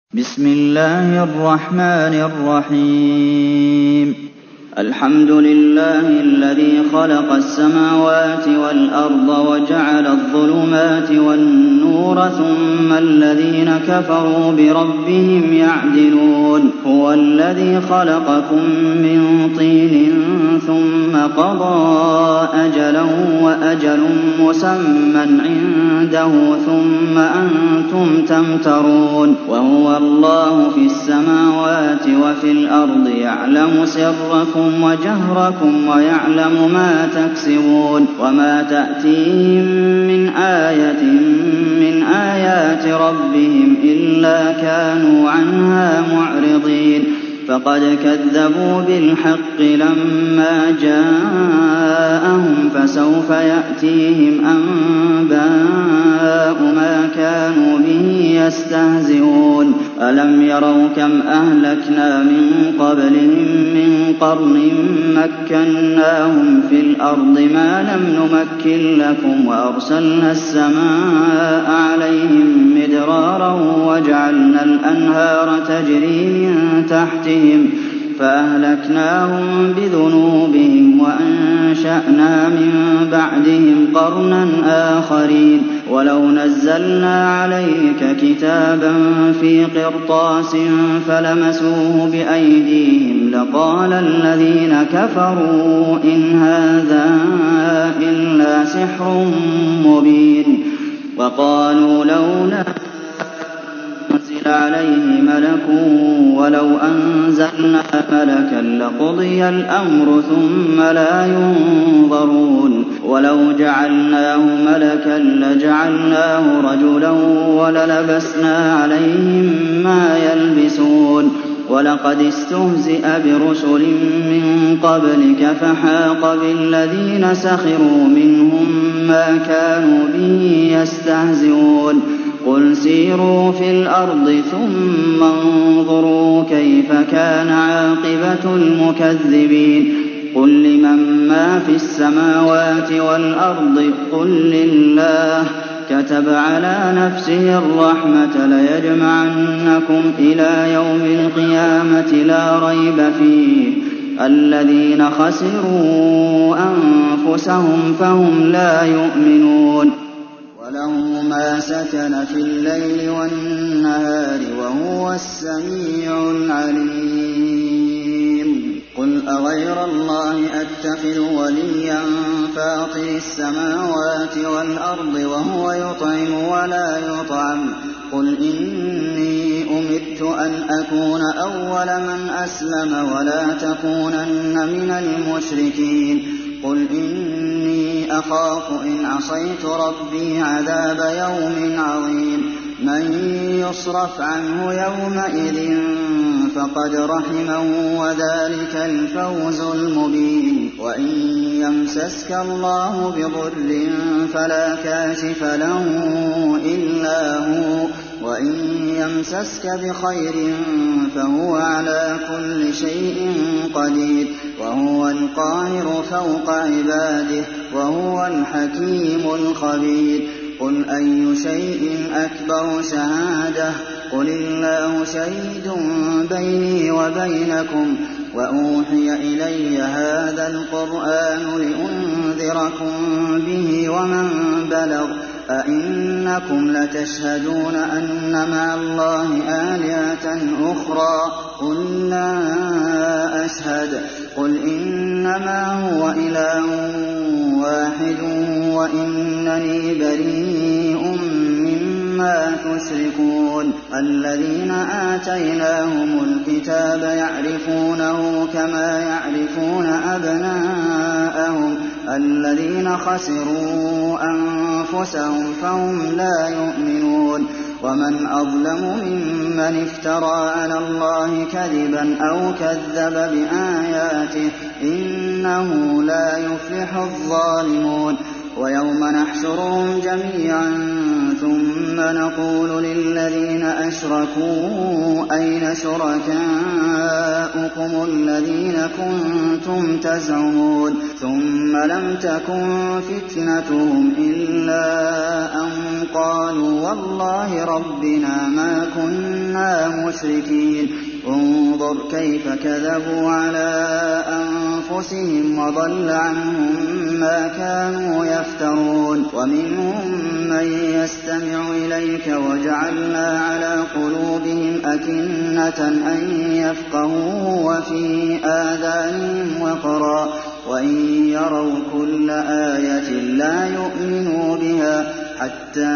بسم الله الرحمن الرحيم الحمد لله الذي خلق السماوات والأرض وجعل الظلمات والنور ثم الذين كفروا بربهم يعدلون هو الذي خلقكم من طين ثم قضى أجلا وأجل مسمى عنده ثم أنتم تمترون وهو الله في السماوات وفي الأرض يعلم سركم وجهركم ويعلم ما تكسبون وما تأتيهم من آية من آيات ربهم إلا كانوا عنها معرضين فقد كذبوا بالحق لما جاءهم فسوف يأتيهم أنباء ما كانوا به يستهزئون ألم يروا كم أهلكنا من قبلهم من قرن مكناهم في الأرض ما لم نمكن لكم وأرسلنا السماء عليهم مدرارا وجعلنا الأنهار تجري من تحتهم فأهلكناهم بذنوبهم وأنشأنا من بعدهم قرنا آخرين ولو نزلنا عليك كتابا في قرطاس فلمسوه بأيديهم لقال الذين كفروا إن هذا إلا سحر مبين وقالوا لولا أنزل عليه ملك ولو أنزلنا ملكا لقضي الأمر ثم لا ينظرون ولو جعلناه ملكا لجعلناه رجلا وللبسنا عليهم ما يلبسون ولقد استهزئ برسل من قبلك فحاق بالذين سخروا منهم ما كانوا به يستهزئون قل سيروا في الأرض ثم انظروا كيف كان عاقبة المكذبين قل لمن ما في السماوات والأرض قل لله كتب على نفسه الرحمة ليجمعنكم إلى يوم القيامة لا ريب فيه الذين خسروا أنفسهم فهم لا يؤمنون وله ما سكن في الليل والنهار وهو السميع العليم قل أغير الله أتخذ وليا فاطر السماوات والأرض وهو يطعم ولا يطعم قل إني أمرت أن أكون أول من أسلم ولا تكونن من المشركين قل إني أخاف إن عصيت ربي عذاب يوم عظيم من يصرف عنه يومئذ فقد رحمه وذلك الفوز المبين وإن يمسسك الله بضر فلا كاشف له إلا هو وإن يمسسك بخير فهو على كل شيء قدير وهو القاهر فوق عباده وهو الحكيم الخبير قل أي شيء أكبر شهادة قل الله شهيد بيني وبينكم وأوحي إلي هذا القرآن لأنذركم به ومن بلغ أئنكم لتشهدون أن مع الله آلهة أخرى قل لا أشهد قل إنما هو إله واحد وإنني بريء مما تشركون الذين آتيناهم الكتاب يعرفونه كما يعرفون أبناءهم الذين خسروا أنفسهم فهم لا يؤمنون ومن أظلم ممن افترى على الله كذبا أو كذب بآياته إنه لا يفلح الظالمون ويوم نحشرهم جميعا ثم نقول للذين أشركوا أين شركاؤكم الذين كنتم تزعمون ثم لم تكن فتنتهم إلا أن قالوا والله ربنا ما كنا مشركين انظر كيف كذبوا على أنفسهم وضل عنهم ما كانوا يفترون ومنهم من يستمع إليك وجعلنا على قلوبهم أكنة أن يفقهوا وفي آذانهم وقرا وإن يروا كل آية لا يؤمنوا بها حتى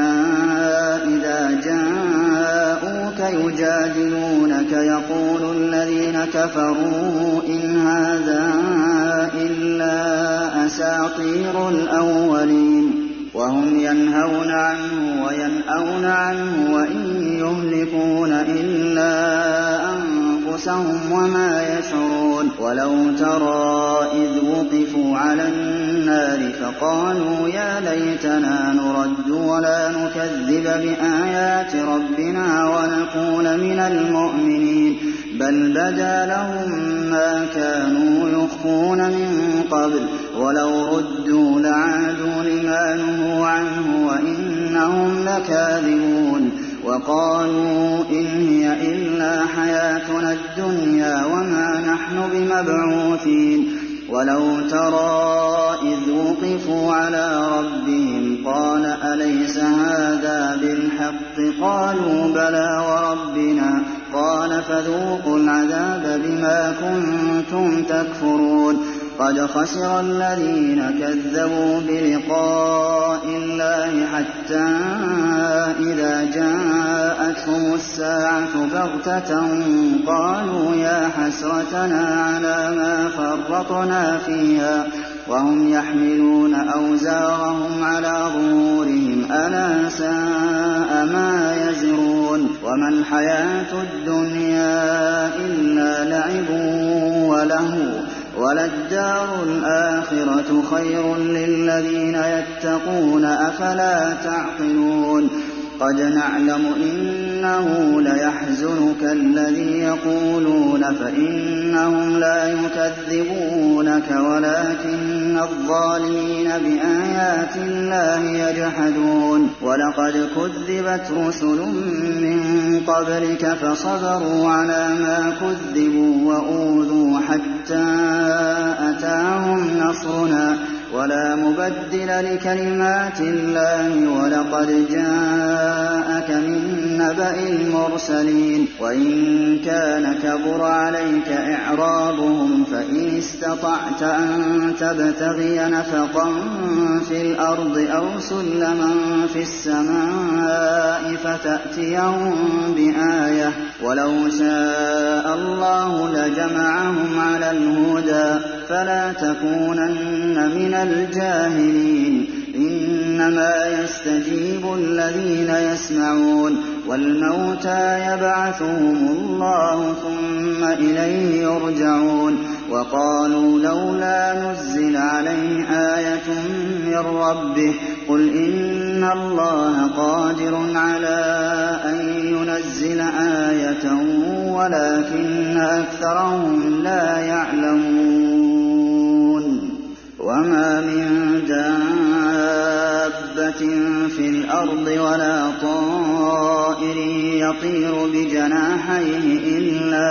إذا جاءوك يجادلونك يقول الذين كفروا إن هذا إلا أساطير الأولين وهم ينهون عنه وينأون عنه وإن يهلكون إلا أنفسهم وما يشعرون ولو ترى إذ وقفوا على النار فقالوا يا ليتنا نرد ولا نكذب بآيات ربنا ونكون من المؤمنين بل بدا لهم ما كانوا يخفون من قبل ولو ردوا لعادوا لما نهوا عنه وإنهم لكاذبون وقالوا إن هي إلا حياتنا الدنيا وما نحن بمبعوثين ولو ترى إذ وقفوا على ربهم قال أليس هذا بالحق قالوا بلى وربنا قال فذوقوا العذاب بما كنتم تكفرون قد خسر الذين كذبوا بلقاء الله حتى إذا جاءتهم الساعة بغتة قالوا يا حسرتنا على ما فرطنا فيها وهم يحملون أوزارهم على ظهورهم ألا ساء ما يزرون وما الحياة الدنيا إلا لعب ولهو وللدار الآخرة خير للذين يتقون أفلا تعقلون قد نعلم إنه ليحزنك الذي يقولون فإنهم لا يكذبونك ولكن الظالمين بآيات الله يجحدون ولقد كذبت رسل من قبلك فصبروا على ما كذبوا وأوذوا حتى أتاهم نصرنا ولا مبدل لكلمات الله ولقد جاءك من نبأ المرسلين وإن كان كبر عليك إعرابهم فإن استطعت أن تبتغي نفقا في الأرض أو سلما في السماء فتأتيهم بآية ولو شاء الله لجمعهم على الهدى فلا تكونن من الجاهلين إنما يستجيب الذين يسمعون والموتى يبعثهم الله ثم إليه يرجعون وقالوا لولا نزل عليه آية من ربه قل إن الله قادر على أن ينزل آية ولكن أكثرهم لا يعلمون وما من دابة في الأرض ولا طائر يطير بجناحيه إلا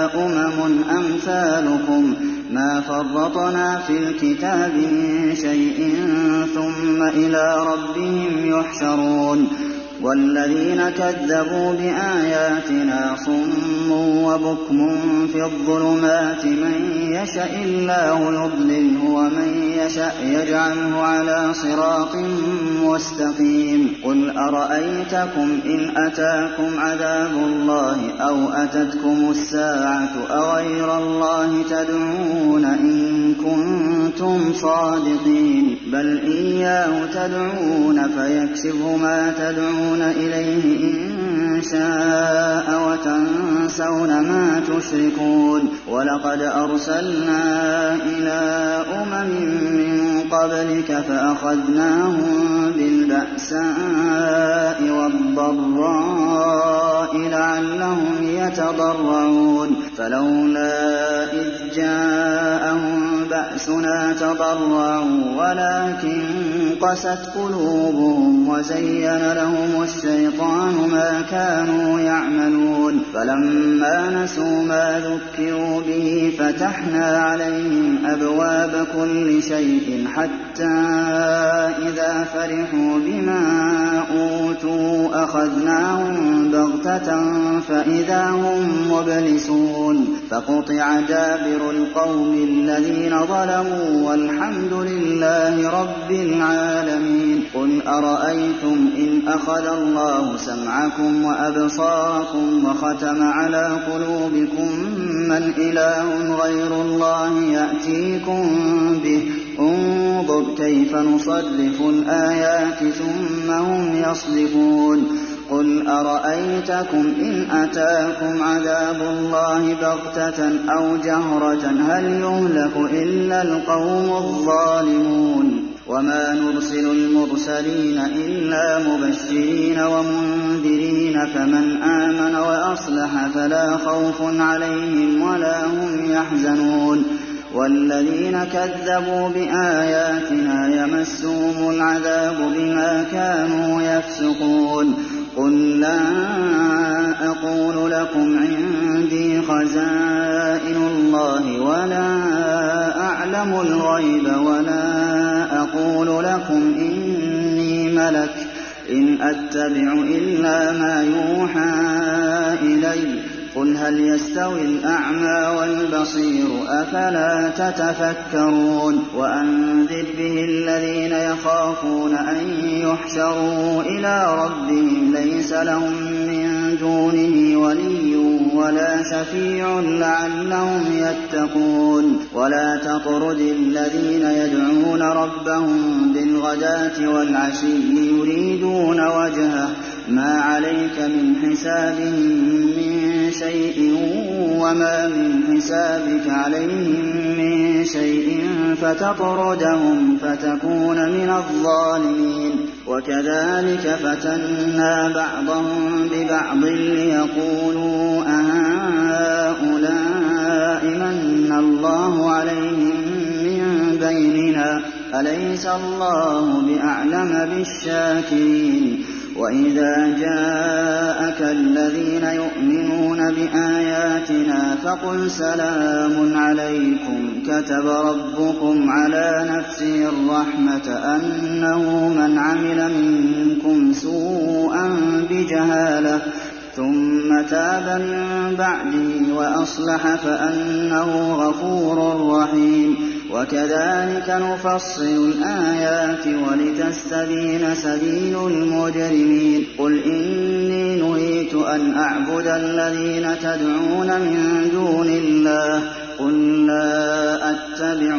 أمثالكم ما فرطنا في الكتاب من شيء ثم إلى ربهم يحشرون والذين كذبوا بآياتنا صم وبكم في الظلمات من يشاء الله يضلله ومن يشاء يجعله على صراط مستقيم قل أرأيتكم إن أتاكم عذاب الله أو أتتكم الساعة أغير الله تدعون إن كنتم صادقين بل إياه تدعون فيكشف ما تدعون إليه إن شاء وتنسون ما تشركون ولقد أرسلنا إلى أمم من قبلك فأخذناهم بالبأساء والضراء لعلهم يتضرعون فلولا إذ جاءهم بأسنا تضرعوا ولكن قست قلوبهم وزين لهم الشيطان ما كانوا يعملون فلما نسوا ما ذكروا به فتحنا عليهم أبواب كل شيء حتى إذا فرحوا بما أوتوا أخذناهم بغتة فإذا هم مبلسون فقطع دابر القوم الذين ظلموا والحمد لله رب العالمين قل أرأيتم إن أخذ الله سمعكم وأبصاركم وختم على قلوبكم من إله غير الله يأتيكم به انظر كيف نصرف الآيات ثم هم يصدفون قل أرأيتكم إن أتاكم عذاب الله بغتة أو جهرة هل يهلك إلا القوم الظالمون وما نرسل المرسلين إلا مبشرين ومنذرين فمن آمن وأصلح فلا خوف عليهم ولا هم يحزنون والذين كذبوا بآياتنا يمسهم العذاب بما كانوا يفسقون قل لا أقول لكم عندي خزائن الله ولا أعلم الغيب ولا أقول لكم إني ملك إن أتبع إلا ما يوحى إلي قل هل يستوي الأعمى والبصير أفلا تتفكرون وأنذر به الذين يخافون أن يحشروا إلى ربهم ليس لهم من دونه ولي ولا شفيع لعلهم يتقون ولا تطرد الذين يدعون ربهم بالغداة والعشي يريدون وجهه ما عليك من حسابهم من شيء وما من حسابك عليهم من شيء فتطردهم فتكون من الظالمين وكذلك فتنا بعضهم ببعض ليقولوا أهؤلاء من الله عليهم من بيننا أليس الله بأعلم بالشاكرين وإذا جاءك الذين يؤمنون بآياتنا فقل سلام عليكم كتب ربكم على نفسه الرحمة أنه من عمل منكم سوءا بجهالة ثم تاب من بعده وأصلح فأنه غفور رحيم وكذلك نفصل الآيات ولتستبين سبيل المجرمين قل إني نهيت أن أعبد الذين تدعون من دون الله قل لا أتبع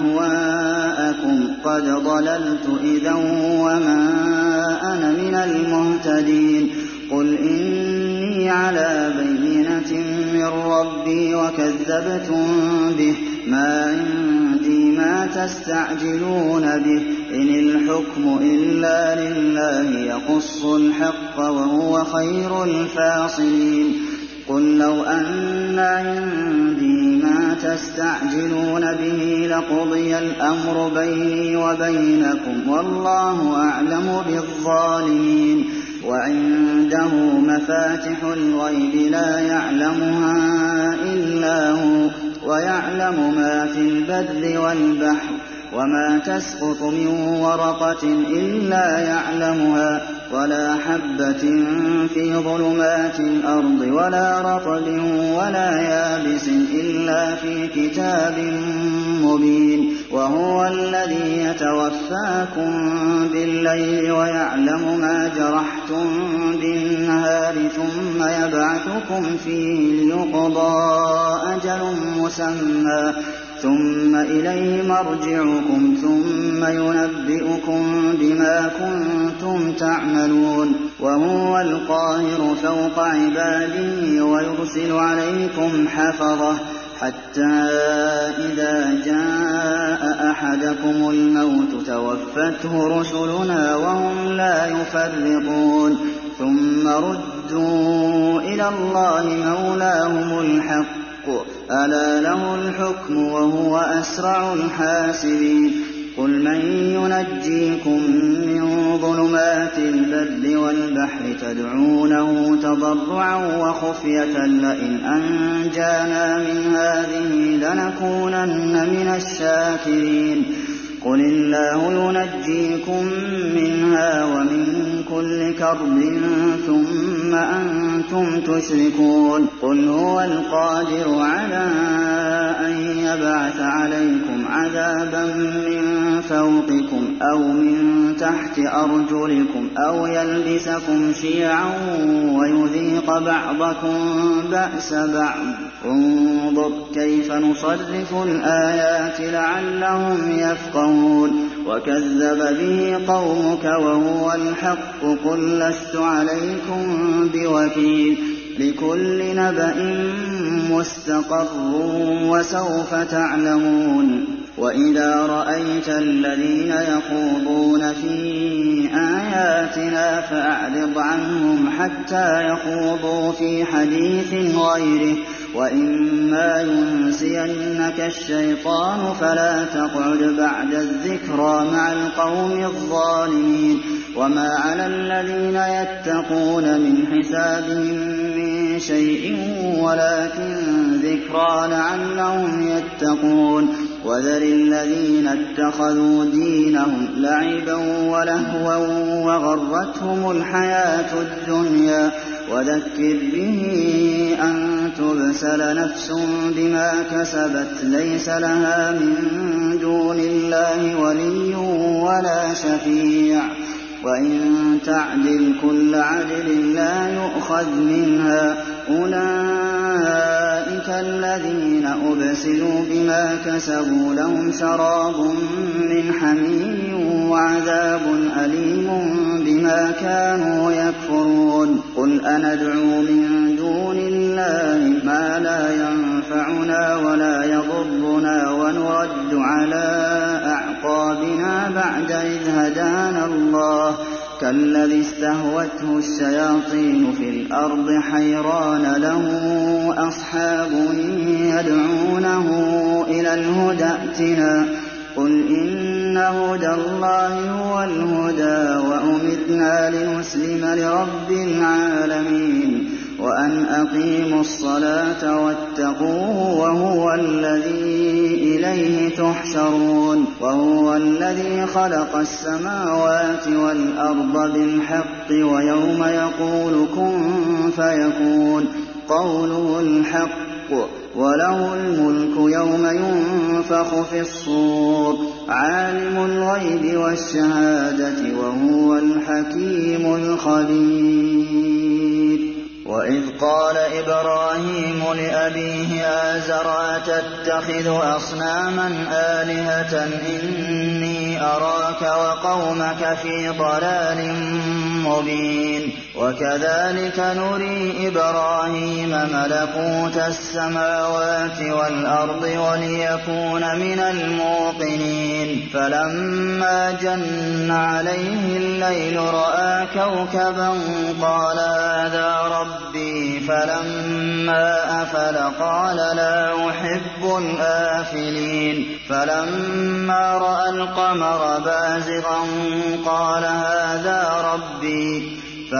أهواءكم قد ضللت إذا وما أنا من المهتدين قل إني على بينة من ربي وكذبتم به ما عندي ما تستعجلون به إن الحكم إلا لله يقص الحق وهو خير الفاصلين قل لو أن عندي ما تستعجلون به لقضي الأمر بيني وبينكم والله أعلم بالظالمين وعنده مفاتح الغيب لا يعلمها إلا هو ويعلم ما في البر والبحر وما تسقط من ورقة إلا يعلمها ولا حبة في ظلمات الأرض ولا رطب ولا يابس إلا في كتاب مبين وهو الذي يتوفاكم بالليل ويعلم ما جرحتم بالنهار ثم يبعثكم فيه ليقضى أجل مسمى ثم إليه مرجعكم ثم ينبئكم بما كنتم تعملون وهو القاهر فوق عباده ويرسل نُرْسِلُ عَلَيْكُمْ حَفَظَةً حَتَّىٰ إِذَا جَاءَ أَحَدَكُمُ الْمَوْتُ تَوَفَّتْهُ رُسُلُنَا وَهُمْ لَا يُفَرِّطُونَ ثُمَّ رُدُّوا إِلَى اللَّهِ مَوْلَاهُمُ الْحَقِّ ۚ أَلَا لَهُ الْحُكْمُ وَهُوَ أَسْرَعُ الْحَاسِبِينَ قُلْ مَن يُنَجِّيكُم مِّن ظُلُمَاتِ الْبَرِّ وَالْبَحْرِ تَدْعُونَهُ تَضَرُّعًا وَخُفْيَةً لَّئِنْ أَنجَانَا مِنْ هَٰذِهِ لَنَكُونَنَّ مِنَ الشَّاكِرِينَ قُلِ اللَّهُ يُنَجِّيكُم مِّنْهَا وَمِن كُلِّ كَرْبٍ ثُمَّ أَنتُمْ تُشْرِكُونَ قُلْ هُوَ الْقَادِرُ عَلَىٰ أَن يَبْعَثَ عَلَيْكُمْ عَذَابًا مِّن فَوْقِكُمْ أَوْ مِن تَحْتِ أَرْجُلِكُمْ أَوْ يَلْبِسَكُمْ شِيَعًا وَيُذِيقَ بَعْضَكُم بَأْسَ بَعْضٍ ۗ انظُرْ كَيْفَ نُصَرِّفُ الْآيَاتِ لَعَلَّهُمْ يَفْقَهُونَ وَكَذَّبَ بِهِ قَوْمُكَ وَهُوَ الْحَقُّ قُل لَّسْتُ عَلَيْكُم بِوَكِيلٍ لِّكُلِّ نَبَإٍ مُّسْتَقَرٌّ وَسَوْفَ تَعْلَمُونَ وَإِذَا رَأَيْتَ الَّذِينَ يَخُوضُونَ فِي آيَاتِنَا فَأَعْرِضْ عَنْهُمْ حَتَّىٰ يَخُوضُوا فِي حَدِيثٍ غَيْرِهِ ۚ وَإِمَّا يُنسِيَنَّكَ الشَّيْطَانُ فَلَا تَقْعُدْ بَعْدَ الذِّكْرَىٰ مَعَ الْقَوْمِ الظَّالِمِينَ وَمَا عَلَى الَّذِينَ يَتَّقُونَ مِنْ حِسَابِهِم مِّن شَيْءٍ وَلَٰكِن ذِكْرَىٰ لَعَلَّهُمْ يَتَّقُونَ وَذَرِ الَّذِينَ اتَّخَذُوا دِينَهُمْ لَعِبًا وَلَهْوًا وَغَرَّتْهُمُ الْحَيَاةُ الدُّنْيَا وَذَكِّرْ بِهِ أَن تُبْسَلَ نَفْسٌ بِمَا كَسَبَتْ لَيْسَ لَهَا مِن دُونِ اللَّهِ وَلِيٌّ وَلَا شَفِيعٌ وَإِن تَعْدِلْ كُلَّ عَدْلٍ لَّا يُؤْخَذْ مِنْهَا ۗ أُولَٰئِكَ الَّذِينَ أُبْسِلُوا بِمَا كَسَبُوا لَهُمْ شَرَابٌ مِّنْ حَمِيمٍ وَعَذَابٌ أَلِيمٌ بِمَا كَانُوا يَكْفُرُونَ قُلْ أَنَدْعُو مِن دُونِ اللَّهِ مَا لَا يَنفَعُنَا وَلَا يَضُرُّنَا وَنُرَدُّ عَلَىٰ أَعْقَابِنَا بَعْدَ إِذْ هَدَانَا اللَّهُ كَالَّذِي اسْتَهْوَتْهُ الشَّيَاطِينُ فِي الْأَرْضِ حَيْرَانَ لَهُ أَصْحَابٌ يَدْعُونَهُ إِلَى الْهُدَى ائْتِنَا ۗ قُلْ إِنَّ هُدَى اللَّهِ هُوَ الْهُدَىٰ وَأُمِرْنَا لِنُسْلِمَ لِرَبِّ الْعَالَمِينَ وَأَنْ أَقِيمُوا الصَّلَاةَ وَاتَّقُوهُ وَهُوَ الَّذِي إِلَيْهِ تُحْشَرُونَ وَهُوَ الَّذِي خَلَقَ السَّمَاوَاتِ وَالْأَرْضَ بِالْحَقِّ وَيَوْمَ يَقُولُ كُن فَيَكُونُ قَوْلُهُ الْحَقُّ وَلَهُ الْمُلْكُ يَوْمَ يُنفَخُ فِي الصُّورِ عَالِمُ الْغَيْبِ وَالشَّهَادَةِ وَهُوَ الْحَكِيمُ الْخَبِيرُ وَإِذْ قَالَ إِبْرَاهِيمُ لِأَبِيهِ آزَرَ أَتَتَّخِذُ أَصْنَامًا آلِهَةً إِنِّي أَرَاكَ وَقَوْمَكَ فِي ضَلَالٍ مُّبِينٍ وَكَذَٰلِكَ نُرِي إِبْرَاهِيمَ مَلَكُوتَ السَّمَاوَاتِ وَالْأَرْضِ وَلِيَكُونَ مِنَ الْمُوقِنِينَ فَلَمَّا جَنَّ عَلَيْهِ اللَّيْلُ رَأَىٰ كَوْكَبًا قَالَ هَٰذَا رَبِّي فَلَمَّا أَفَلَ قَالَ لَا أُحِبُّ الْآفِلِينَ فَلَمَّا رَأَى الْقَمَرَ بَازِغًا قَالَ هَٰذَا رَبِّي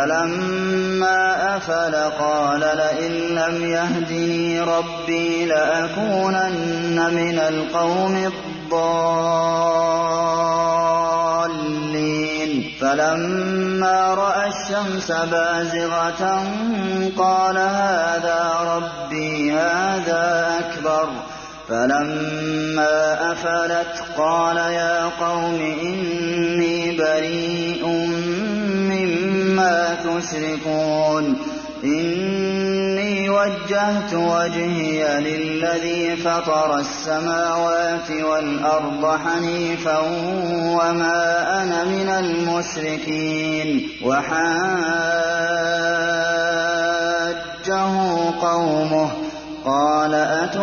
فَلَمَّا أَفَلَ قَالَ لَئِن لَّمْ يَهْدِنِي رَبِّي لَأَكُونَنَّ مِنَ الْقَوْمِ الضَّالِّينَ فَلَمَّا رَأَى الشَّمْسَ بَازِغَةً قَالَ هَٰذَا رَبِّي هَٰذَا أَكْبَرُ فَلَمَّا أَفَلَتْ قَالَ يَا قَوْمِ إِنِّي بَرِيءٌ مِّمَّا تُشْرِكُونَ إِنِّي وَجَّهْتُ وَجْهِيَ لِلَّذِي فَطَرَ السَّمَاوَاتِ وَالْأَرْضَ حَنِيفًا وَمَا أَنَا مِنَ الْمُشْرِكِينَ وَحَاجَّهُ قومه قال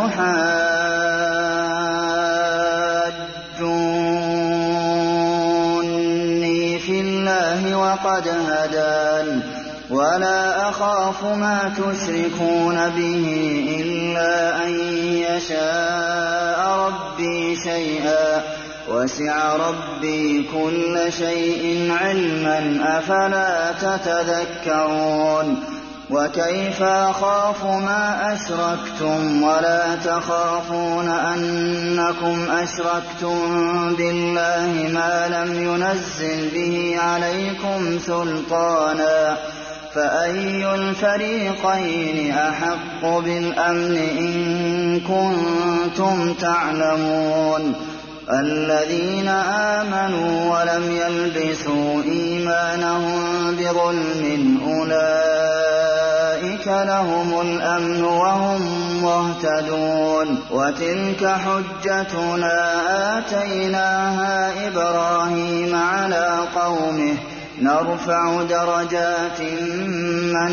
أتحاجوني في الله وقد هدان ولا أخاف ما تشركون به إلا أن يشاء ربي شيئا وسع ربي كل شيء علما أفلا تتذكرون وكيف أخاف ما أشركتم ولا تخافون أنكم أشركتم بالله ما لم ينزل به عليكم سلطانا فأي الفريقين أحق بالأمن إن كنتم تعلمون الذين آمنوا ولم يلبسوا إيمانهم بظلم أولئك لهم الأمن وهم مهتدون وتلك حجتنا آتيناها إبراهيم على قومه نرفع درجات من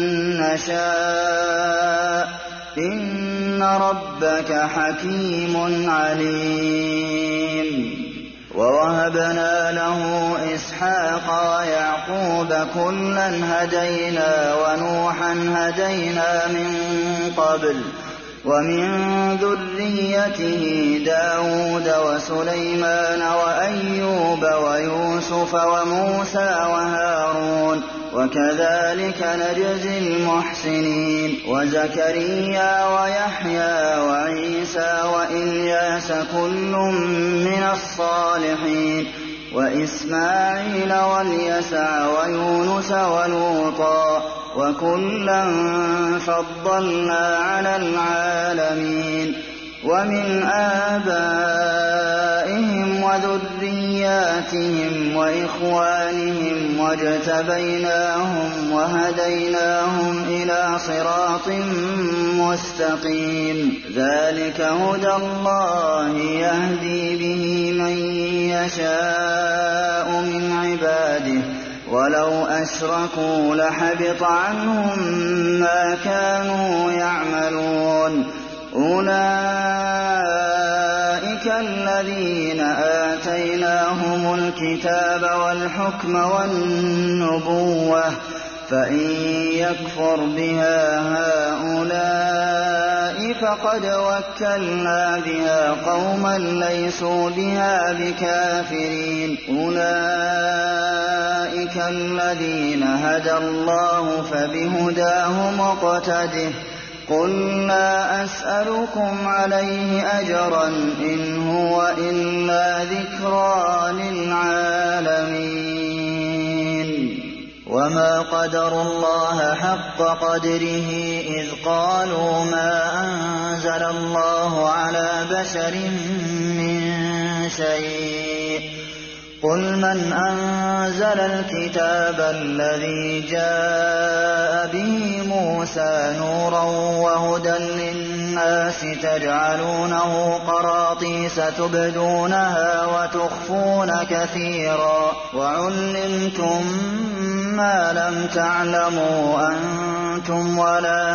نشاء إن ربك حكيم عليم ووهبنا له إسحاق ويعقوب كلا هدينا ونوحا هدينا من قبل ومن ذريته داود وسليمان وأيوب ويوسف وموسى وهارون وكذلك نجزي المحسنين وزكريا ويحيى وعيسى وإلياس كل من الصالحين وإسماعيل واليسع ويونس ولوطا وكلا فضلنا على العالمين ومن آبائهم وذرياتهم وإخوانهم واجتبيناهم وهديناهم إلى صراط مستقيم ذلك هدى الله يهدي به من يشاء من عباده ولو أشركوا لحبط عنهم ما كانوا يعملون أولئك الذين آتيناهم الكتاب والحكم والنبوة فإن يكفر بها هؤلاء فقد وكلنا بها قوما ليسوا بها بكافرين أولئك الذين هدى الله فبهداه مقتده قل لا أسألكم عليه أجرا إن هو إلا ذكرى للعالمين وما قدروا الله حق قدره إذ قالوا ما أنزل الله على بشر من شيء قل من أنزل الكتاب الذي جاء به موسى نورا وهدى للناس تجعلونه قراطيس تبدونها وتخفون كثيرا وعلمتم ما لم تعلموا أنتم ولا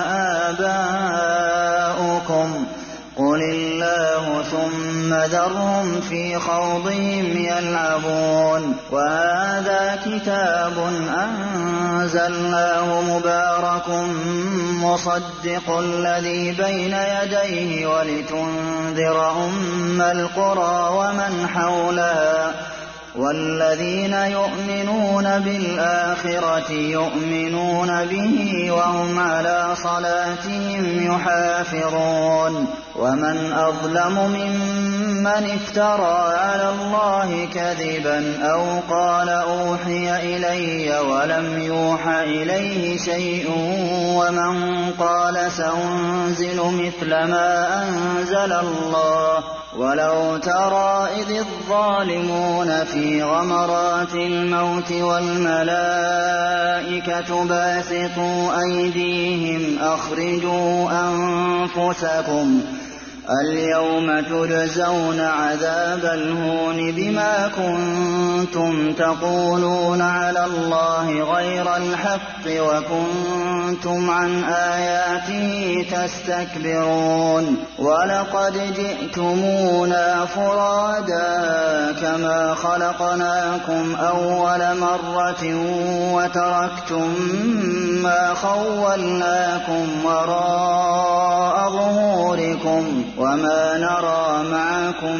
آباؤكم قل الله ثم ذرهم في خوضهم يلعبون وهذا كتاب أنزلناه مبارك مصدق الذي بين يديه ولتنذر أم القرى ومن حولها والذين يؤمنون بالآخرة يؤمنون به وهم على صلاتهم يحافظون ومن أظلم ممن افترى على الله كذبا أو قال أوحي إلي ولم يوح إليه شيء ومن قال سأنزل مثل ما أنزل الله ولو ترى إذ الظالمون في غمرات الموت والملائكة باسطوا أيديهم أخرجوا أنفسكم اليوم تجزون عذاب الهون بما كنتم تقولون على الله غير الحق وكنتم عن آياته تستكبرون ولقد جئتمونا فرادا كما خلقناكم أول مرة وتركتم ما خولناكم وراء ظهوركم وما نرى معكم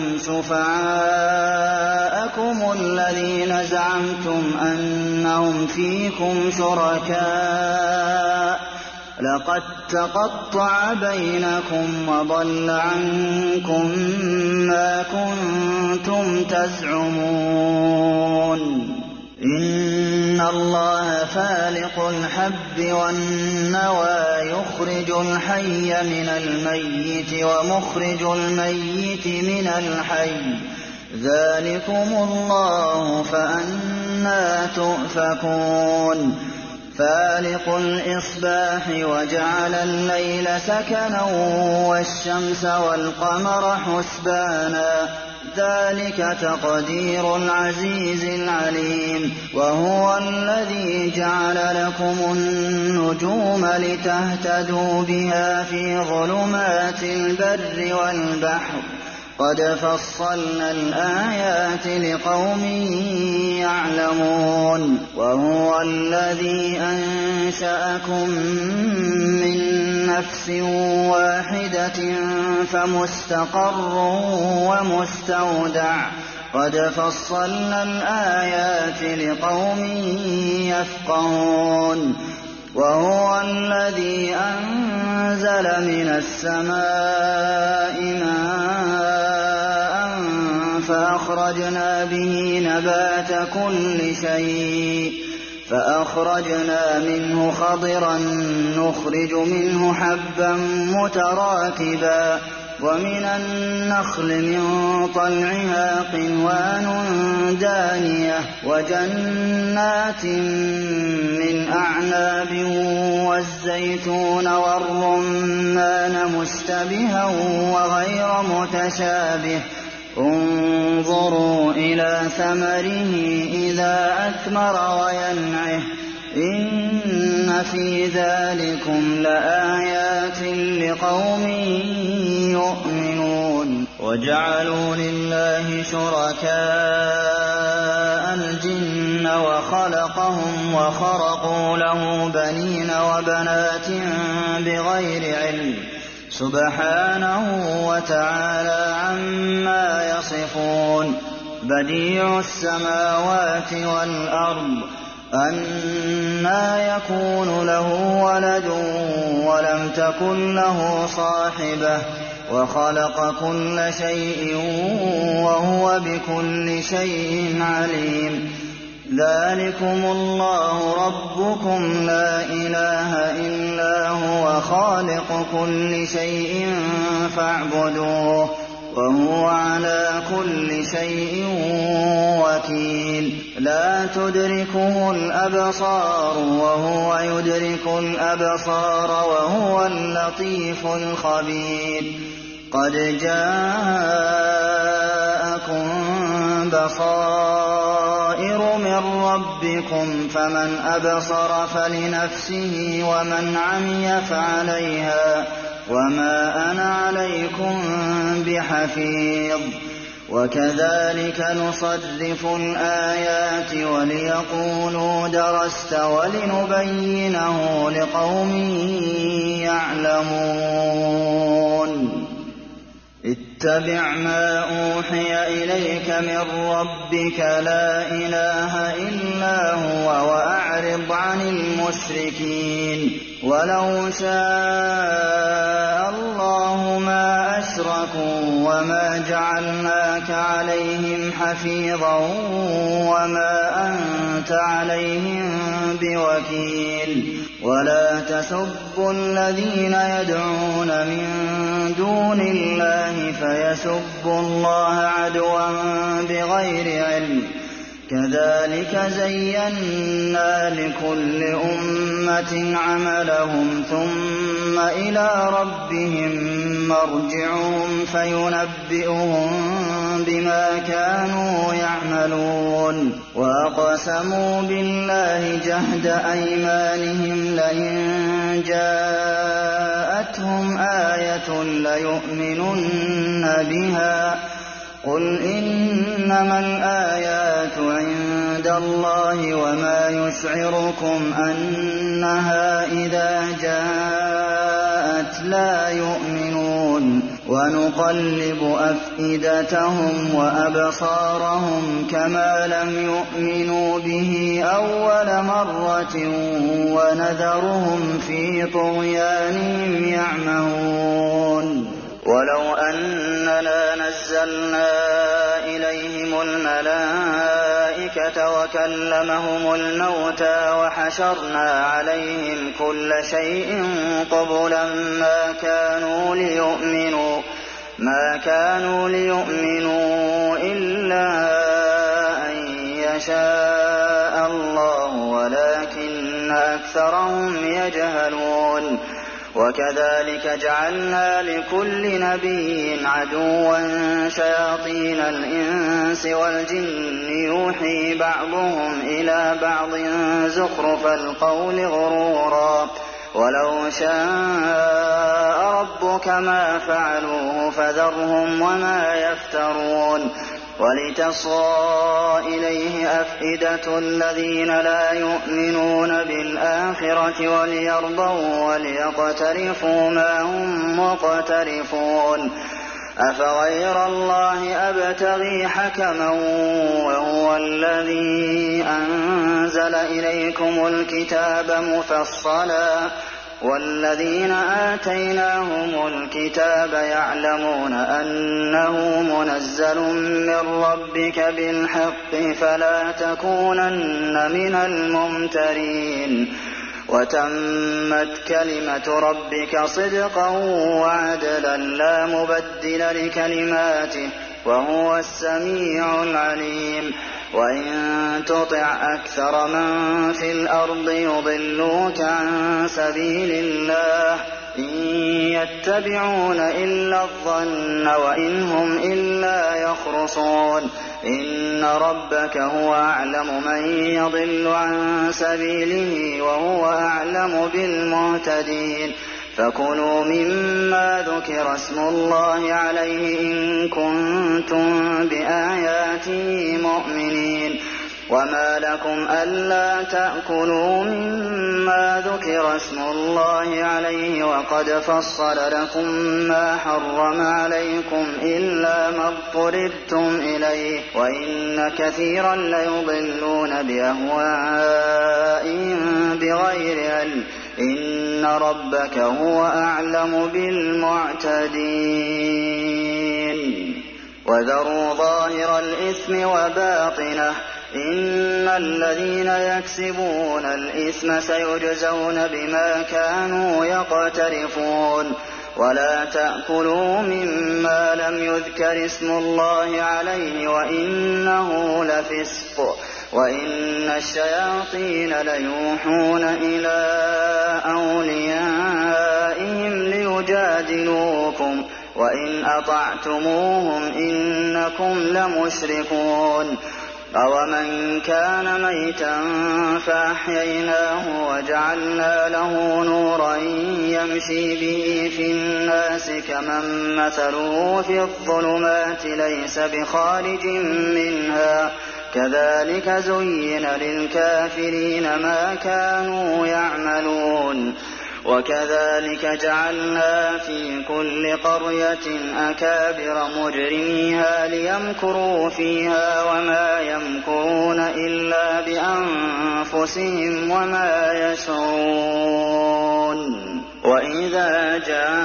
شفعاءكم الذين زعمتم أنهم فيكم شركاء لقد تقطع بينكم وضل عنكم ما كنتم تزعمون إن الله فالق الحب والنوى يخرج الحي من الميت ومخرج الميت من الحي ذلكم الله فأنى تؤفكون فالق الإصباح وجعل الليل سكنا والشمس والقمر حسبانا ذلك تقدير العزيز العليم وهو الذي جعل لكم النجوم لتهتدوا بها في ظلمات البر والبحر قد فصلنا الآيات لقوم يعلمون وهو الذي أنشأكم من نفس واحدة فمستقر ومستودع قد فصلنا الآيات لقوم يفقهون وهو الذي أنزل من السماء ماء فأخرجنا به نبات كل شيء فأخرجنا منه خضرا نخرج منه حبا متراكبا ومن النخل من طلعها قنوان دانية وجنات من أعناب والزيتون والرمان مشتبها وغير متشابه انظروا إلى ثمره إذا أثمر وينعه إن في ذلكم لآيات لقوم يؤمنون وجعلوا لله شركاء الجن وخلقهم وخرقوا له بنين وبنات بغير علم سبحانه وتعالى عما يصفون بديع السماوات والأرض أنى يكون له ولد ولم تكن له صاحبة وخلق كل شيء وهو بكل شيء عليم ذلكم الله ربكم لا إله إلا هو خالق كل شيء فاعبدوه وهو على كل شيء وكيل لا تدركه الأبصار وهو يدرك الأبصار وهو اللطيف الخبير قد جاءكم بصائر من ربكم فمن أبصر فلنفسه ومن عمي فعليها وما أنا عليكم بحفيظ وكذلك نصرف الآيات وليقولوا درست ولنبينه لقوم يعلمون اتبع ما أوحي إليك من ربك لا إله إلا هو وأعرض عن المشركين ولو شاء الله ما أشركوا وما جعلناك عليهم حفيظا وما أنت عليهم بوكيل ولا تسبوا الذين يدعون من دون الله فيسبوا الله عدوا بغير علم كذلك زينا لكل أمة عملهم ثم إلى ربهم مرجعهم فينبئهم بما كانوا يعملون وأقسموا بالله جهد أيمانهم لئن جاءتهم آية ليؤمنن بها قل إنما الآيات عند الله وما يشعركم أنها إذا جاءت لا يؤمنون ونقلب أفئدتهم وأبصارهم كما لم يؤمنوا به أول مرة ونذرهم في طغيانهم يعمهون ولو أننا نزلنا إليهم الملائكة وكلمهم الموتى وحشرنا عليهم كل شيء قبلا ما كانوا ليؤمنوا إلا أن يشاء الله ولكن أكثرهم يجهلون وكذلك جعلنا لكل نبي عدوا شياطين الإنس والجن يوحي بعضهم إلى بعض زخرف القول غرورا ولو شاء ربك ما فعلوه فذرهم وما يفترون ولتصغى إليه أفئدة الذين لا يؤمنون بالآخرة وليرضوا وليقترفوا ما هم مقترفون أفغير الله أبتغي حكما وهو الذي أنزل إليكم الكتاب مفصلا والذين آتيناهم الكتاب يعلمون أنه منزل من ربك بالحق فلا تكونن من الممترين وتمت كلمة ربك صدقا وعدلا لا مبدل لكلماته وهو السميع العليم وإن تطع أكثر من في الأرض يضلوك عن سبيل الله إن يتبعون إلا الظن وإن هم إلا يخرصون إن ربك هو أعلم من يضل عن سبيله وهو أعلم بالمهتدين فكلوا مما ذكر اسم الله عليه إن كنتم بآياته مؤمنين وما لكم ألا تأكلوا مما ذكر اسم الله عليه وقد فصل لكم ما حرم عليكم إلا ما اضطررتم إليه وإن كثيرا ليضلون بأهوائهم بغير علم إن ربك هو أعلم بالمعتدين وذروا ظاهر الإثم وباطنه إن الذين يكسبون الإثم سيجزون بما كانوا يقترفون ولا تأكلوا مما لم يذكر اسم الله عليه وإنه لفسق وإن الشياطين ليوحون إلى أوليائهم ليجادلوكم وإن أطعتموهم إنكم لمشركون أومن كان ميتا فأحييناه وجعلنا له نورا يمشي به في الناس كمن مثله في الظلمات ليس بخارج منها كذلك زين للكافرين ما كانوا يعملون وكذلك جعلنا في كل قرية أكابر مجرميها ليمكروا فيها وما يمكرون إلا بأنفسهم وما يشعرون وإذا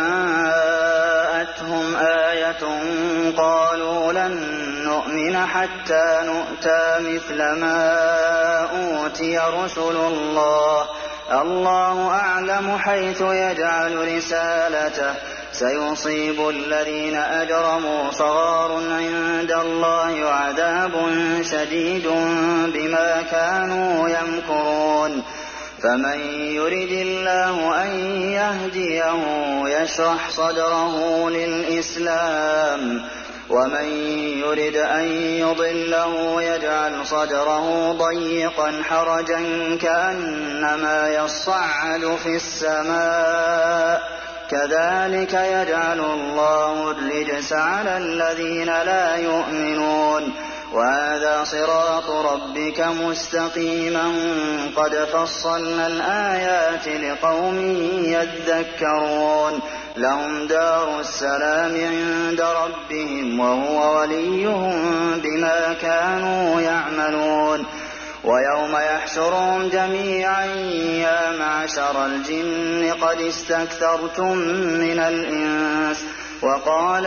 جاءتهم آية قالوا لن نؤمن حتى نؤتى مثل ما أوتي رسل الله الله أعلم حيث يجعل رسالته سيصيب الذين أجرموا صغار عند الله وعذاب شديد بما كانوا يمكرون فمن يرد الله أن يهديه يشرح صدره للإسلام ومن يرد أن يضله يجعل صدره ضيقا حرجا كأنما يصعد في السماء كذلك يجعل الله الرجس على الذين لا يؤمنون وهذا صراط ربك مستقيما قد فصلنا الآيات لقوم يذكرون لهم دار السلام عند ربهم وهو وليهم بما كانوا يعملون ويوم يحشرهم جميعا يا معشر الجن قد استكثرتم من الإنس وقال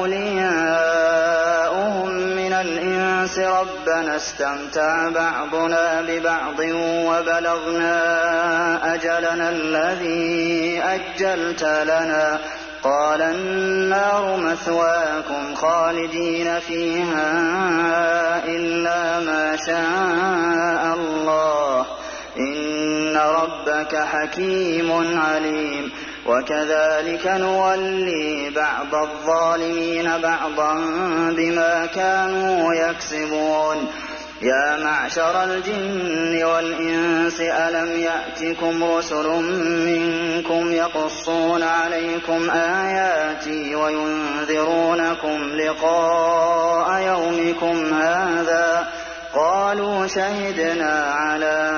أولياؤهم من الإنس ربنا استمتع بعضنا ببعض وبلغنا أجلنا الذي أجلت لنا قال النار مثواكم خالدين فيها إلا ما شاء الله إن ربك حكيم عليم وكذلك نولي بعض الظالمين بعضا بما كانوا يكسبون يا معشر الجن والإنس ألم يأتكم رسل منكم يقصون عليكم آياتي وينذرونكم لقاء يومكم هذا قالوا شهدنا على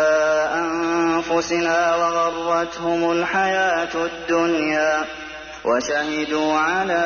أنفسنا وغرتهم الحياة الدنيا وشهدوا على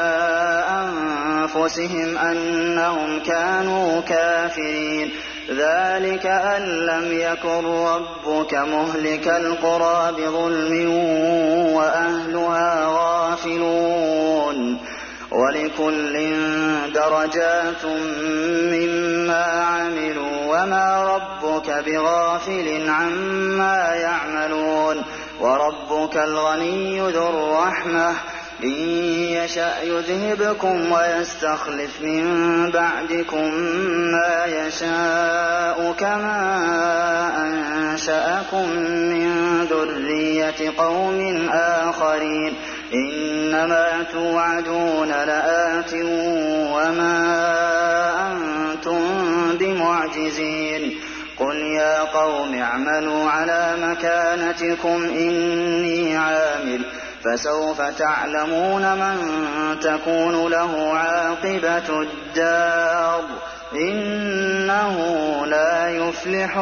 أنفسهم أنهم كانوا كافرين ذلك أن لم يكن ربك مهلك القرى بظلم وأهلها غافلون ولكل درجات مما عملوا وما ربك بغافل عما يعملون وربك الغني ذو الرحمة إن يشأ يذهبكم ويستخلف من بعدكم ما يشاء كما أنشأكم من ذرية قوم آخرين إنما توعدون لآت وما أنتم بمعجزين قل يا قوم اعملوا على مكانتكم إني عامل فسوف تعلمون من تكون له عاقبة الدار إنه لا يفلح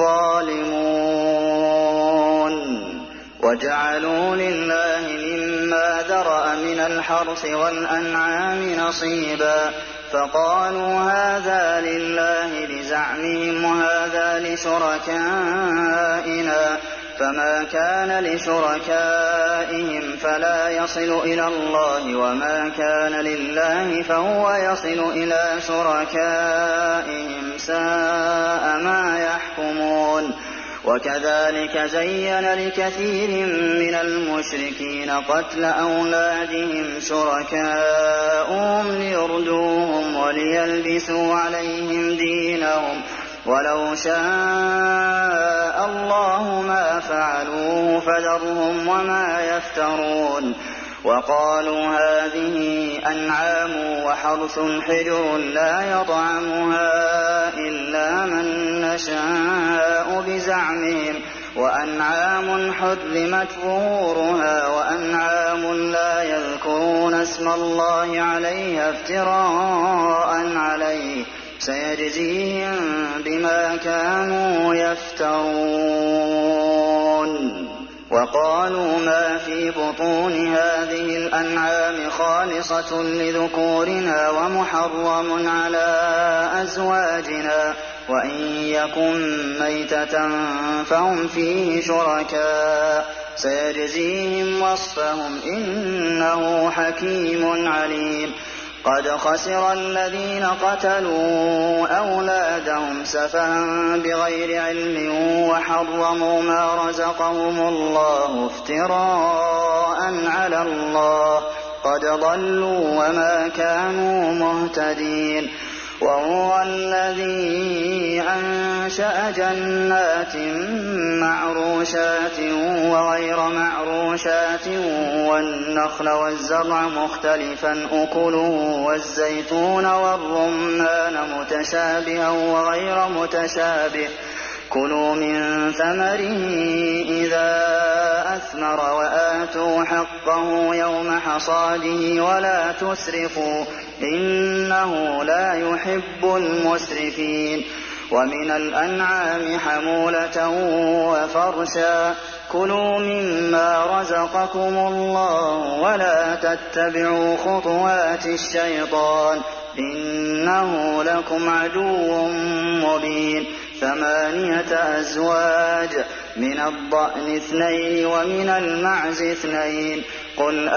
الظالمون وجعلوا لله مما ذرأ من الحرث والأنعام نصيبا فقالوا هذا لله بزعمهم وهذا لشركائنا فما كان لشركائهم فلا يصل إلى الله وما كان لله فهو يصل إلى شركائهم ساء ما يحكمون وكذلك زين لكثير من المشركين قتل أولادهم شركاؤهم ليردوهم وليلبسوا عليهم دينهم ولو شاء الله ما فعلوه فذرهم وما يفترون وقالوا هذه أنعام وحرث حجر لا يطعمها إلا من نشاء بزعمهم وأنعام حرمت ظهورها وأنعام لا يذكرون اسم الله عليها افتراء عليه سيجزيهم بما كانوا يفترون وقالوا ما في بطون هذه الأنعام خالصة لذكورنا ومحرم على أزواجنا وإن يكن ميتة فهم فيه شركاء سيجزيهم وصفهم إنه حكيم عليم قد خسر الذين قتلوا أولادهم سفها بغير علم وحرموا ما رزقهم الله افتراء على الله قد ضلوا وما كانوا مهتدين وهو الذي أنشأ جنات معروشات وغير معروشات والنخل والزرع مختلفا أكله والزيتون والرمان متشابها وغير متشابه كلوا من ثمره إذا أثمر وآتوا حقه يوم حصاده ولا تسرفوا إنه لا يحب المسرفين ومن الأنعام حمولة وفرشا كلوا مما رزقكم الله ولا تتبعوا خطوات الشيطان إنه لكم عدو مبين 8 أزواج من الضأن 2 ومن المعز 2 قل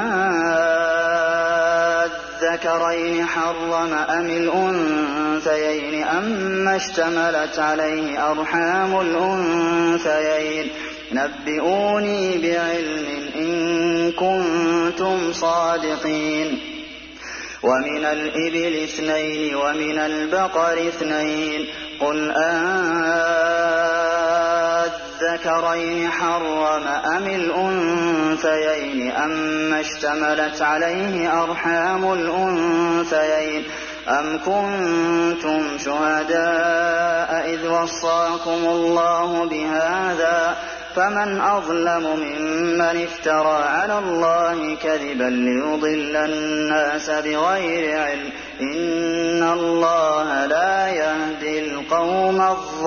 أذكرين حرم أم الأنثيين أما اشتملت عليه أرحام الأنثيين نبئوني بعلم إن كنتم صادقين ومن الإبل 2 ومن البقر 2 قل أذكرين حرم أم الأنثيين أما اشتملت عليه أرحام الأنثيين أم كنتم شهداء إذ وصاكم الله بهذا فمن أظلم ممن افترى على الله كذبا ليضل الناس بغير علم إن الله لا يهدي القوم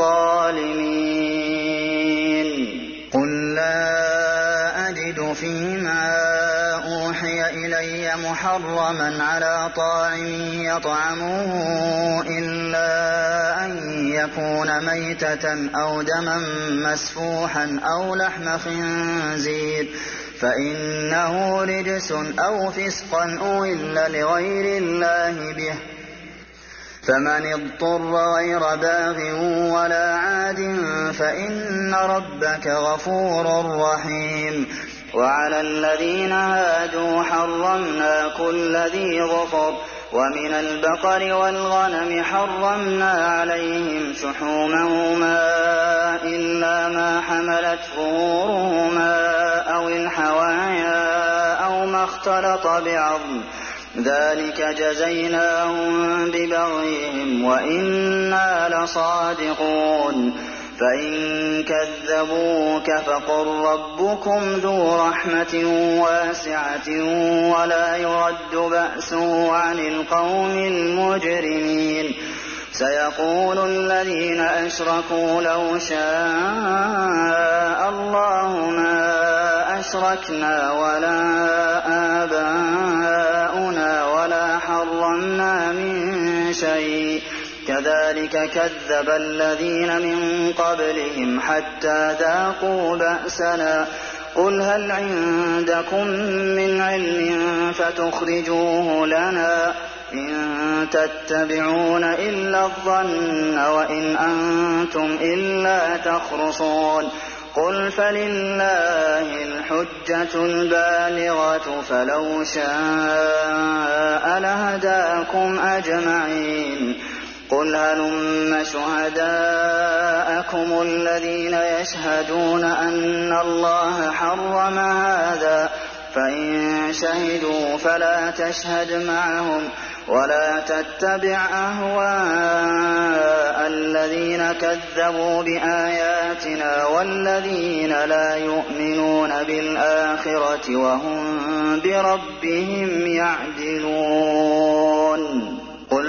الظالمين قل لا أجد فيما أوحي إلي محرما على طاعم يطعمه إلا أن يكون ميتة أو دما مسفوحا أو لحم خنزير فإنه رجس أو فسقا أهل لغير الله به فمن اضطر غير باغ ولا عاد فإن ربك غفور رحيم وعلى الذين هادوا حرمنا كل ذي ظفر ومن البقر والغنم حرمنا عليهم شحومهما إلا ما حملت ظهورهما أو الحوايا أو ما اختلط بعظم ذلك جزيناهم ببغيهم وإنا لصادقون فإن كذبوك فقل ربكم ذو رحمة واسعة ولا يرد بأسه عن القوم المجرمين سيقول الذين أشركوا لو شاء الله ما أشركنا ولا آباؤنا ولا حرمنا من شيء كذلك كذب الذين من قبلهم حتى ذاقوا بأسنا قل هل عندكم من علم فتخرجوه لنا إن تتبعون إلا الظن وإن أنتم إلا تخرصون قل فلله الحجة البالغة فلو شاء لهداكم أجمعين قل هلم شهداءكم الذين يشهدون أن الله حرم هذا فإن شهدوا فلا تشهد معهم ولا تتبع أهواء الذين كذبوا بآياتنا والذين لا يؤمنون بالآخرة وهم بربهم يعدلون قل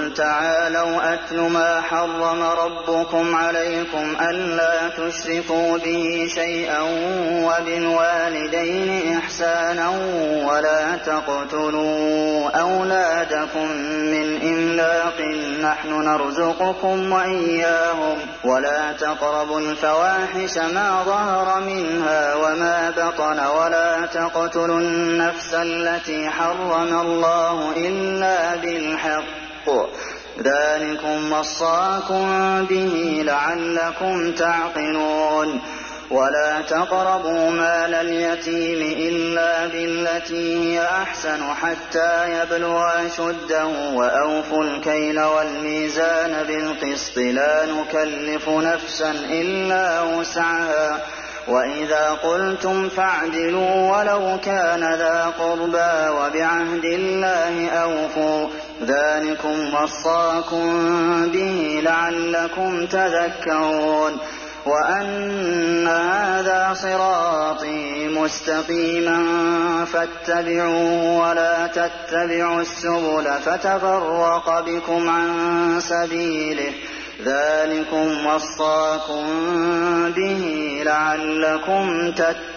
قُلْ تَعَالَوْا أَتْلُ مَا حَرَّمَ رَبُّكُمْ عَلَيْكُمْ أَلَّا تُشْرِكُوا بِهِ شَيْئًا وَبِالْوَالِدَيْنِ إِحْسَانًا وَلَا تَقْتُلُوا أَوْلَادَكُم مِّنْ إِمْلَاقٍ نَّحْنُ نَرْزُقُكُمْ وَإِيَّاهُمْ وَلَا تَقْرَبُوا الْفَوَاحِشَ مَا ظَهَرَ مِنْهَا وَمَا بَطَنَ وَلَا تَقْتُلُوا النَّفْسَ الَّتِي حَرَّمَ اللَّهُ إِلَّا بِالْحَقِّ ۚ ذَٰلِكُمْ وَصَّاكُم بِهِ لَعَلَّكُمْ تَعْقِلُونَ وَلَا تَقْرَبُوا مَالَ الْيَتِيمِ إِلَّا بِالَّتِي هِيَ أَحْسَنُ حَتَّىٰ يَبْلُغَ أَشُدَّهُ ۖ وَأَوْفُوا الْكَيْلَ وَالْمِيزَانَ بِالْقِسْطِ ۖ لَا نُكَلِّفُ نَفْسًا إِلَّا وُسْعَهَا ۖ وَإِذَا قُلْتُمْ فَاعْدِلُوا وَلَوْ كَانَ ذَا قُرْبَىٰ ۖ وَبِعَهْدِ اللَّهِ أَوْفُوا ۚ ذَٰلِكُمْ وَصَّاكُم بِهِ لَعَلَّكُمْ تَذَكَّرُونَ وَأَنَّ هَٰذَا صِرَاطِي مُسْتَقِيمًا فَاتَّبِعُوهُ وَلَا تَتَّبِعُوا السُّبُلَ فَتَفَرَّقَ بِكُمْ عَن سَبِيلِهِ ۚ ذَٰلِكُمْ وَصَّاكُم بِهِ لَعَلَّكُمْ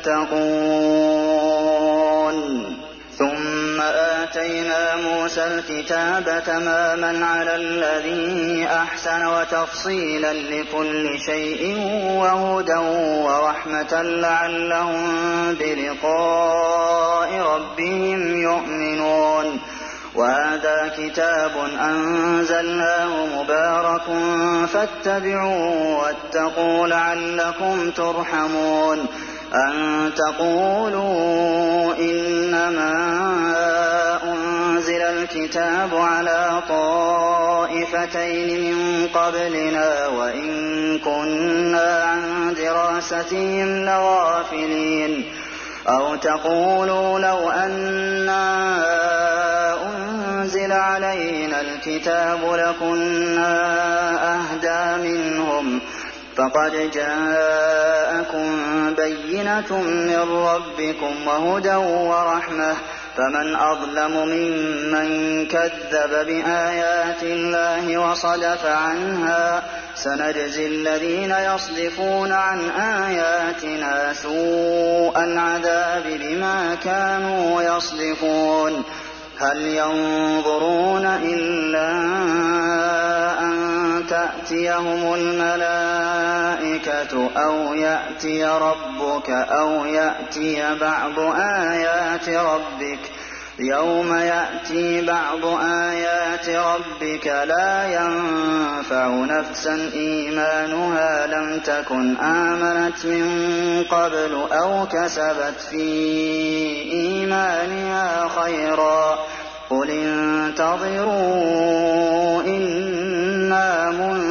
تَتَّقُونَ ثُمَّ آتَيْنَا مُوسَى الْكِتَابَ تَمَامًا عَلَى الَّذِي أَحْسَنَ وَتَفْصِيلًا لِّكُلِّ شَيْءٍ وَهُدًى وَرَحْمَةً لَّعَلَّهُم بِلِقَاءِ رَبِّهِمْ يُؤْمِنُونَ وَهَٰذَا كِتَابٌ أَنزَلْنَاهُ مُبَارَكٌ فَاتَّبِعُوهُ وَاتَّقُوا لَعَلَّكُمْ تُرْحَمُونَ أَن تَقُولُوا إِنَّمَا أُنزِلَ الْكِتَابُ عَلَىٰ طَائِفَتَيْنِ مِن قَبْلِنَا وَإِن كُنَّا عَن دِرَاسَتِهِمْ لَغَافِلِينَ أَوْ تَقُولُوا لَوْ أَنَّا أُنزِلَ عَلَيْنَا الْكِتَابُ لَكُنَّا أَهْدَىٰ مِنْهُمْ ۚ فَقَدْ جَاءَكُم بَيِّنَةٌ مِّن رَّبِّكُمْ وَهُدًى وَرَحْمَةٌ ۚ فَمَنْ أَظْلَمُ مِمَّن كَذَّبَ بِآيَاتِ اللَّهِ وَصَدَفَ عَنْهَا ۚ سَنَجْزِي الَّذِينَ يَصْدِفُونَ عَنْ آيَاتِنَا سُوءَ الْعَذَابِ بِمَا كَانُوا يَصْدِفُونَ هَلْ يَنظُرُونَ إِلَّا أَن تَأْتِيَهُمُ الْمَلَائِكَةُ أَوْ يَأْتِيَ رَبُّكَ أَوْ يَأْتِيَ بَعْضُ آيَاتِ رَبِّكَ ۗ يَوْمَ يَأْتِي بَعْضُ آيَاتِ رَبِّكَ لَا يَنفَعُ نَفْسًا إِيمَانُهَا لَمْ تَكُنْ آمَنَتْ مِن قَبْلُ أَوْ كَسَبَتْ فِي إِيمَانِهَا خَيْرًا ۗ قُلِ انتَظِرُوا إِنَّا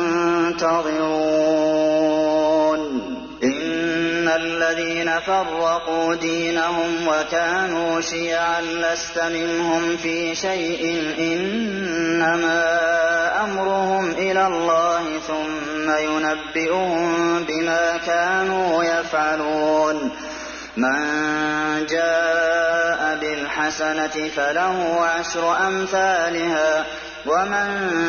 مُنتَظِرُونَ إِنَّ الَّذِينَ فَرَّقُوا دِينَهُمْ وَكَانُوا شِيَعًا لَّسْتَ مِنْهُمْ فِي شَيْءٍ إِنَّمَا أَمْرُهُمْ إِلَى اللَّهِ ثُمَّ يُنَبِّئُهُم بِمَا كَانُوا يَفْعَلُونَ مَن جَاءَ بِالْحَسَنَةِ فَلَهُ عَشْرُ أَمْثَالِهَا ۖ وَمَن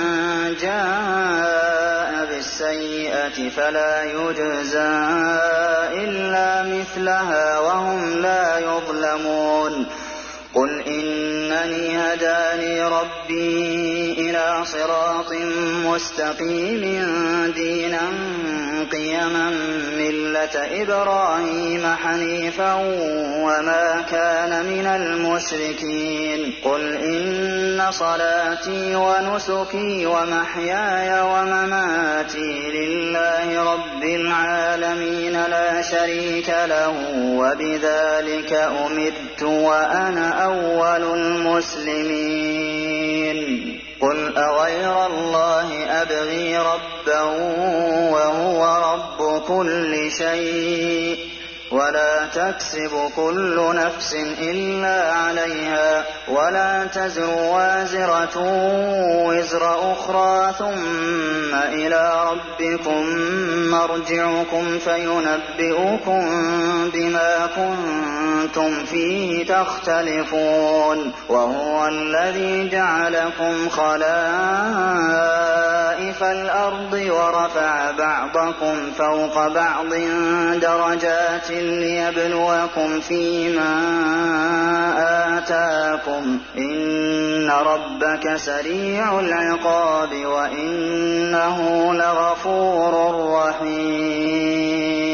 جَاءَ بِالسَّيِّئَةِ فَلَا يُجْزَىٰ إِلَّا مِثْلَهَا وَهُمْ لَا يُظْلَمُونَ قُلْ إِنَّنِي هَدَانِي رَبِّي إِلَىٰ صِرَاطٍ مُّسْتَقِيمٍ دِينًا قِيَمًا مِّلَّةَ إِبْرَاهِيمَ حَنِيفًا وَمَا كَانَ مِنَ الْمُشْرِكِينَ قُلْ إِنَّ صَلَاتِي وَنُسُكِي وَمَحْيَايَ وَمَمَاتِي لِلَّهِ رَبِّ الْعَالَمِينَ لَا شَرِيكَ لَهُ ۖ وَبِذَٰلِكَ أُمِرْتُ وَأَنَا أَوَّلُ الْمُسْلِمِينَ قُلْ أَغَيْرَ اللَّهِ أَبْغِي رَبًّا وَهُوَ رَبُّ كُلِّ شَيْءٍ ولا تكسب كل نفس إلا عليها ولا تزر وازرة وزر أخرى ثم إلى ربكم مرجعكم فينبئكم بما كنتم فيه تختلفون وهو الذي جعلكم خلائف الأرض ورفع بعضكم فوق بعض درجات ليبلوكم فيما آتاكم إن ربك سريع العقاب وإنه لغفور رحيم